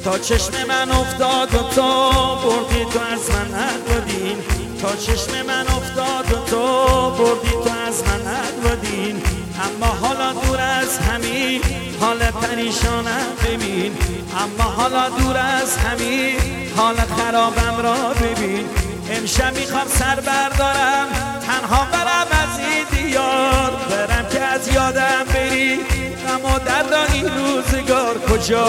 تا چشم من افتاد و تو بردی تو از من نبودین، تا چشم من افتاد و تو بردی تو از من نبودین. اما حالا دور از همین حال پریشانم ببین، اما حالا دور از همین حال خرابم را ببین. امشب میخوام سر بردارم تنها برم از این دیار، برم که از یادم بری غم و درد این روزگار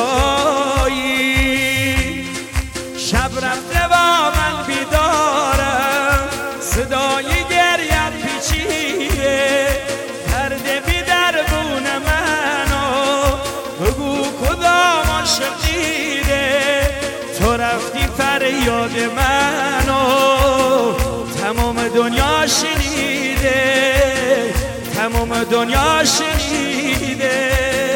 کجایی. شب رفته با من بیدارم صدای گریم پیچیده، درد بی دربون منو بگو کدام عاشق دیده. تو رفتی فریاد منو تمام دنیا شنیده، تمام دنیا شنیده.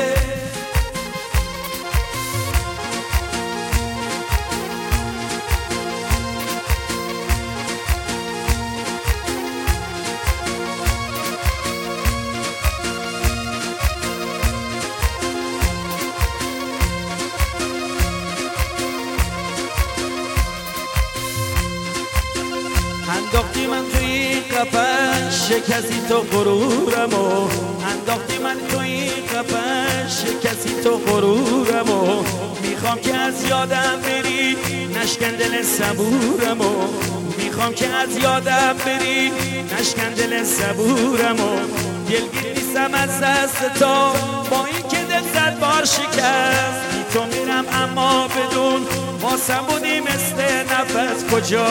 انداختی من توی قفس شکستی تو غرورمو، انداختی من توی قفس شکستی تو غرورمو. میخوام که از یادم بری نشکن دل صبورمو، میخوام که از یادم بری نشکن دل صبورمو. دلگیر نیستم از دست تو با این که دل زد بار شکست، بی تو میرم اما بدون واسم بودی مثل نفس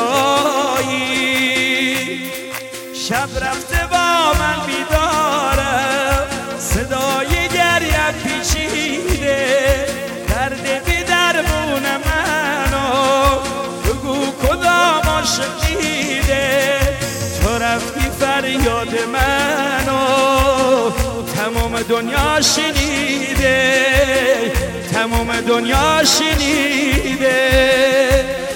کجایی. شب رفته با من بیدارم صدای گریم پیچیده، درد بی دربون منو بگو کدام عاشق دیده. تو رفتی فریاد منو تمام دنیا شنیده، تمام دنیا شنیده.